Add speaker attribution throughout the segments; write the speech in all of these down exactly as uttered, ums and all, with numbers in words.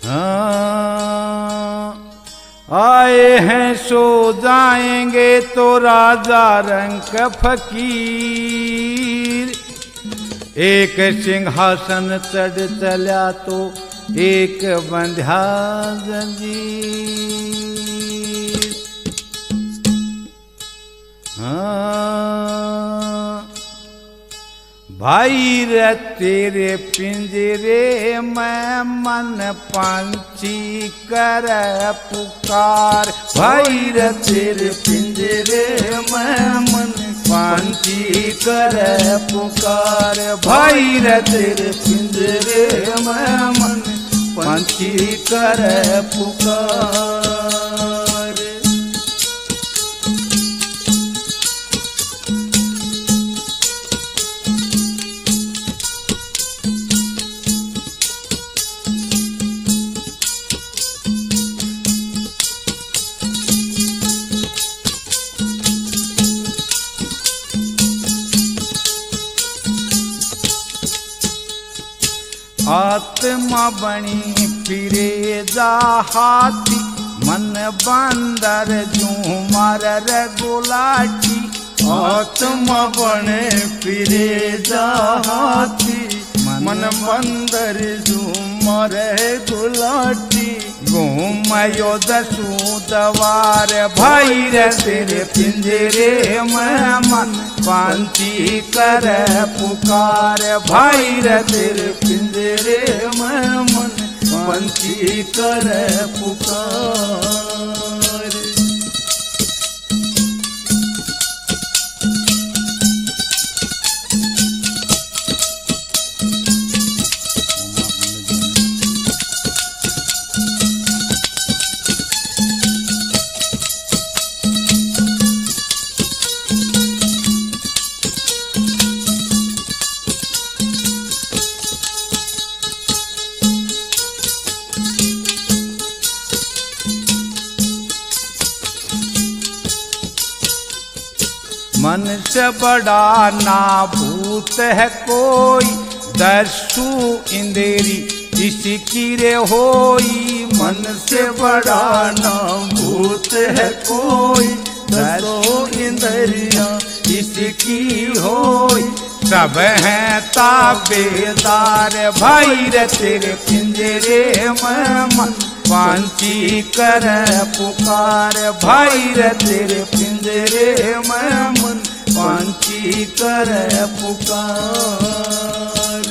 Speaker 1: हाँ, आए हैं सो जाएंगे तो राजा रंग फकीर। एक सिंहासन चढ़ चला तो एक बंध्या जंजीर। हाँ, भाई रे तेरे पिंजरे में मन पंछी कर पुकार। भाई रे तेरे पिंजरे में मन पंछी कर पुकार। भाई रे तेरे पिंजरे में मन पंछी कर पुकार। आत्मा बनी फिरे जा हाथी, मन बंदर झूमर रे गुलाटी।
Speaker 2: आत्मा बने फिरे जा हाथी, मन बंदर झूमर गुलाटी।
Speaker 1: घूमयो दसू दवार भाई रे तेरे पिंजरे में मन पंछी कर पुकार। भाई रे तेरे
Speaker 2: पिंजरे में मन पंछी कर पुकार।
Speaker 1: मन से बड़ा ना भूत है कोई, दसू इंदेरी इसकी रे होई।
Speaker 2: मन से बड़ा ना भूत है कोई, दसो इंद्रियां इसकी होई।
Speaker 1: सब हैं ताबेदार भाई रे तेरे पिंजरे में मन पंछी कर पुकार। भाई रे तेरे पिंजरे में मन पंछी कर पुकार।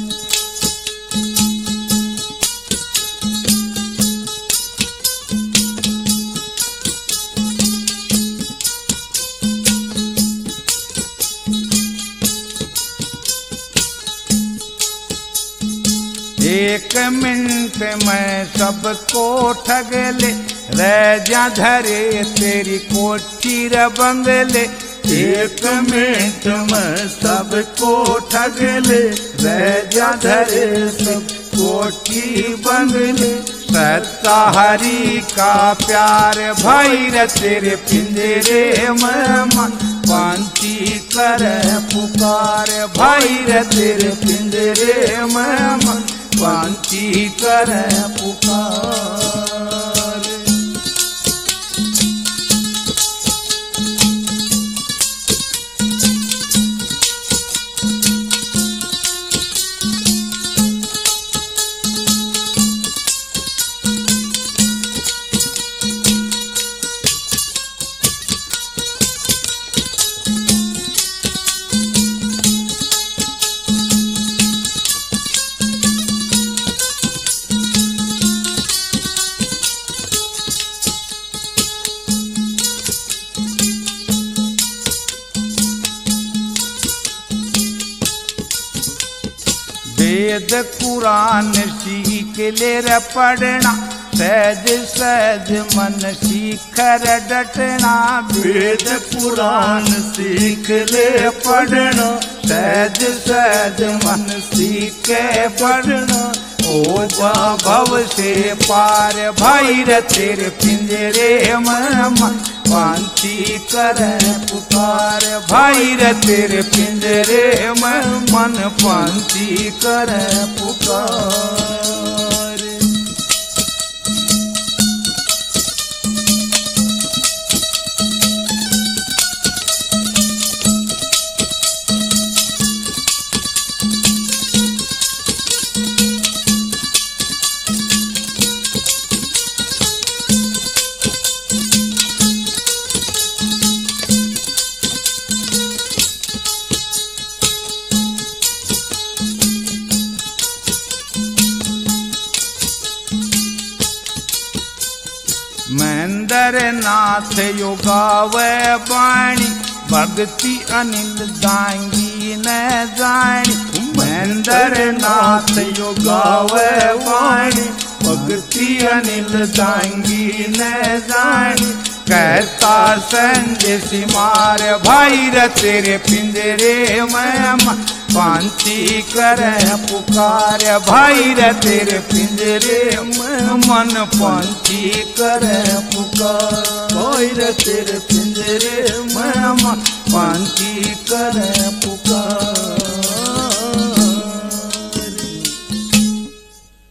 Speaker 1: एक मिनट में सबको ठग ले, रह जा धरे तेरी कोठी रे बंगले।
Speaker 2: एक मिनट में सबको ठग ले, रह जा धरे सब कोठी बंगले।
Speaker 1: सत्ता हरि का प्यार भाई रे तेरे पिंजरे में मन पंछी कर पुकार। भाई रे तेरे पिंजरे में मन पंछी कर पुकार। वेद कुरान सीख ले रे पढ़ना, सहज सहज मन सीख रे डटना।
Speaker 2: वेद पुराण सीख ले पढ़ना,
Speaker 1: सहज सहज मन सीख पढ़ना। ओ जा भव से पार भाई रे तेरे पिंजरे में मन पंछी कर पुकार। भाई रे तेरे पिंजरे में मन पंछी कर पुकार। महेंद्र नाथ यो गावे बाणी भक्ति अनिल दांगी न जानी। महेंद्र नाथ यो गावे बाणी भक्ति अनिल दांगी न जानी। कहता संजय सिमार भाई रे तेरे पिंजरे में पांची करे पुकार भाई रे तेरे पिंजरे में मन पांची करे पुकार भाई रे तेरे पिंजरे में पांची करे पुकार।